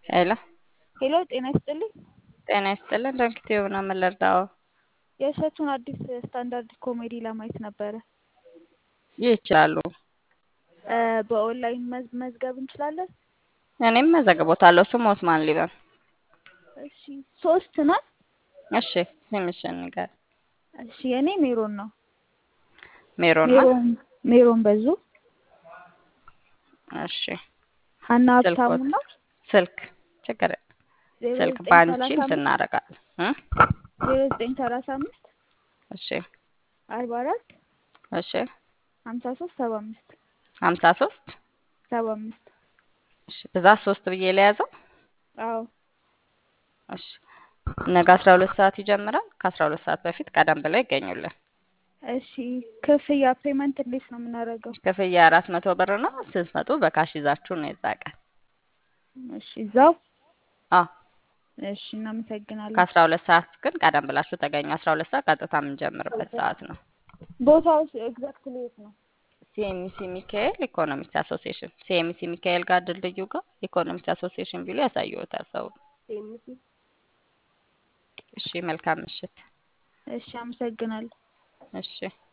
ሄሎ ሄሎ ጤና ይስጥልኝ። ጤና ይስጥልን። ድንክት የሆነ ምን ልርዳው? የእሸቱን አዲስ ስታንዳርድ ኮሜዲ ለማየት ነበረ። ይችላሉ። በኦንላይን መዝገብ እንችላለን? እኔም መዘግቦታለሁ። ስሞት ማን ሊበን? እሺ 3 ነው። እሺ ስምሽን ንገር። እሺ የኔ ሜሮን ነው። ሜሮን ማን? ሜሮን በዙ። እሺ ሀና ሀብታሙ ስልኮት ነው። ስልክ ችግር ስልክ ባንቺ እንትን እናደርጋለን። 0935 እሺ 44 እሺ 53 75 53 75 እሺ ብዛት 3 ብዬ ለያዘው። አዎ እሺ ነገ 12 ሰዓት ይጀምራል። ከ12 ሰዓት በፊት ቀደም ብለው ይገኙልን። እሺ ክፍያ ፔመንት እንዴት ነው የምናደርገው? ክፍያ 400 ብር ነው። ስትመጡ በካሽ ይዛችሁ ነው የዛቀ። እሺ እዛው። አዎ እሺ እናመሰግናለን። ከ12 ሰዓት ግን ቀደም ብላችሁ ተገኙ። 12 ሰዓት ቀጥታ የምንጀምርበት ሰዓት ነው። ቦታው ኤግዛክትሊ የት ነው? ሲኤምሲ ሚካኤል ኢኮኖሚክስ አሶሲዬሽን ሲኤምሲ ሚካኤል ጋር ድልድዩ ጋር ኢኮኖሚክስ አሶሲዬሽን ቢሉ ያሳየዎታል ሰው። እሺ መልካም ምሽት። እሺ አመሰግናለሁ። እሺ